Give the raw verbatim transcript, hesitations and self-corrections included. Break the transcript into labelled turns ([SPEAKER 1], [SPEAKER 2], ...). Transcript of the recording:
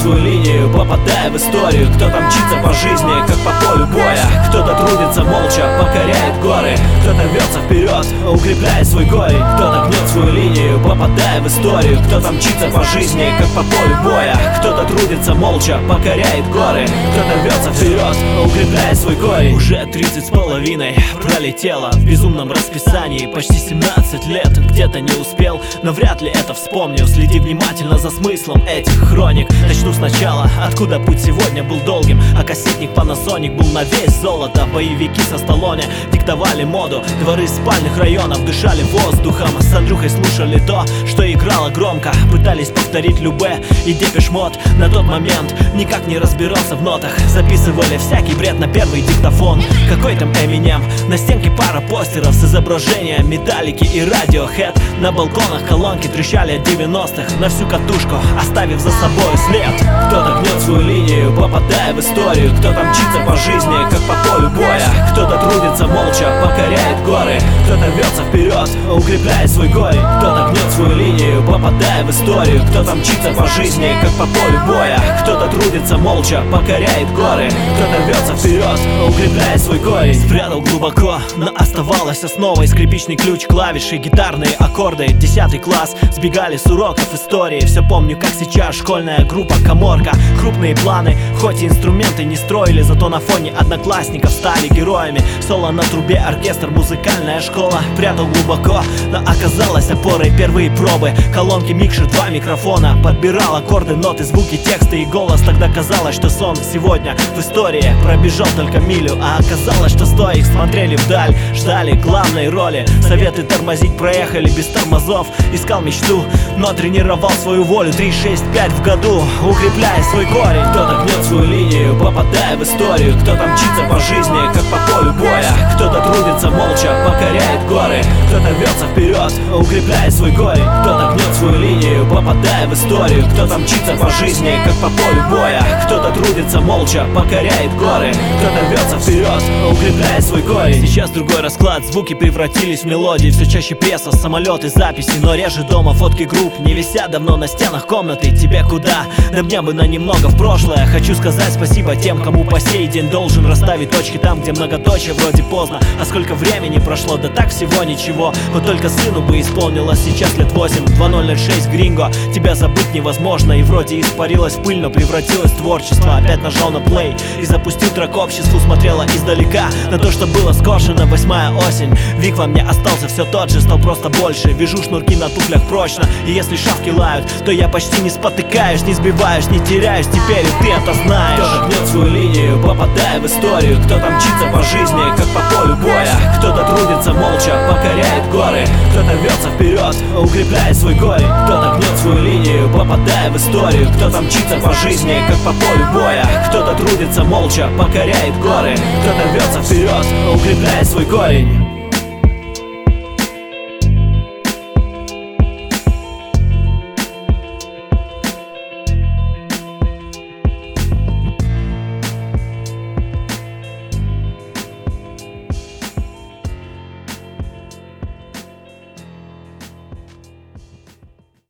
[SPEAKER 1] свою линию, попадая в историю. Кто-то мчится по жизни, как по полю боя. Кто-то трудится молча, покоряет горы. Кто-то рвется вперед, укрепляет свой корень. Кто-то гнет свою линию, попадая в историю. Кто-то мчится по жизни, как по полю боя. Кто-то трудится молча, покоряет горы. Кто-то рвется вперед, укрепляет свой корень. Уже тридцать с половиной пролетело в безумном расписании. Почти семнадцать лет, где-то не успел, но вряд ли это вспомню. Следи внимательно за смыслом этих хроник. Начну сначала, откуда путь сегодня был долгим. А кассетник Panasonic был на весь золото. Боевики со Сталлоне диктовали моду. Дворы спальных районов дышали воздухом. С Андрюхой слушали то, что играло громко. Пытались повторить Любэ и Депеш Мод. На тот момент никак не разбирался в нотах. Записывали всякий бред на первый диктофон. Какой там Эминем, на стенке пара постеров с изображением Металлики и Radiohead. На балконах колонки трещали от девяностых на всю катушку, оставив за собой след. Кто-то гнет свою линию, попадая в историю. Кто-то мчится по жизни, как по полю боя. Кто-то трудится молча, покоряет горы. Кто-то рвется вперед, укрепляет свой корень. Кто-то гнет свою линию, попадая в историю. Кто-то мчится по жизни, как по полю боя. Кто-то трудится молча, покоряет горы. Кто-то рвется вперед, укрепляет свой корень. Спрятал глубоко, но оставалась основой. Скрипичный ключ, клавиши, гитарные аккорды. Десятый класс, сбегали с уроков истории. Все помню, как сейчас, школьная группа Каморка. Крупные планы, хоть и инструменты не строили, зато на фоне одноклассников стали героями. Соло на трубе, оркестр, музыкальная школа. Прятал глубоко, но оказалась опорой. Первые пробы, колонки, микшер, два микрофона. Подбирал аккорды, ноты, звуки, тексты и голос. Тогда казалось, что сон сегодня в истории пробежал только милю. А оказалось, что стоя их смотрели вдаль, ждали главной роли. Советы тормозить проехали без тормозов. Искал мечту, но тренировал свою волю. Три, шесть, пять в году, укрепляя свой корень. Кто-то гнет свою линию, попадая в историю. Кто-то мчится по жизни, как по полю боя. Кто-то трудится молча, покоряет горы. Кто-то рвется вперед, укрепляя свой корень. Кто-то гнет свою линию, попадая в историю. Кто-то мчится по жизни, как по полю боя. Кто-то трудится молча, покоряет горы. Кто-то рвется вперед, укрепляя свой корень. Сейчас другой расклад, звуки превратились в мелодии. Все чаще пресса, самолеты, записи, но реже дома фотки групп. Не висят давно на стенах комнаты. Тебе куда? Да мне бы на немного в прошлое. Хочу сказать спасибо тем, кому по сей день должен расставить точки там, где многоточие вроде поздно. А сколько времени прошло, да так всего ничего. Вот только сыну бы исполнилось сейчас лет восемь. Два ноль ноль шесть Гринго, тебя забыть невозможно. И вроде испарилась в пыль, но превратилось в творчество. Опять нажал на плей и запустил трек обществу. Смотрела издалека на то, что было скошено. Восьмая осень, Вик во мне остался все тот же, стал просто больше. Вяжу шнурки на туфлях прочно, и если шавки лают, то я почти не спотыкаюсь, не сбиваюсь, не теряюсь. Теперь и ты это знаешь. Кто-то гнет свою линию, попадая в историю. Кто-то мчится по жизни, как по полю боя. Кто-то трудится молча, покоряет горы. Кто-то рвется вперед, укрепляет свой корень. Кто-то гнет свою линию, попадая в историю. Кто-то мчится по жизни, как по полю боя. Кто-то трудится молча, покоряет горы. Кто-то рвется вперед, укрепляет свой корень.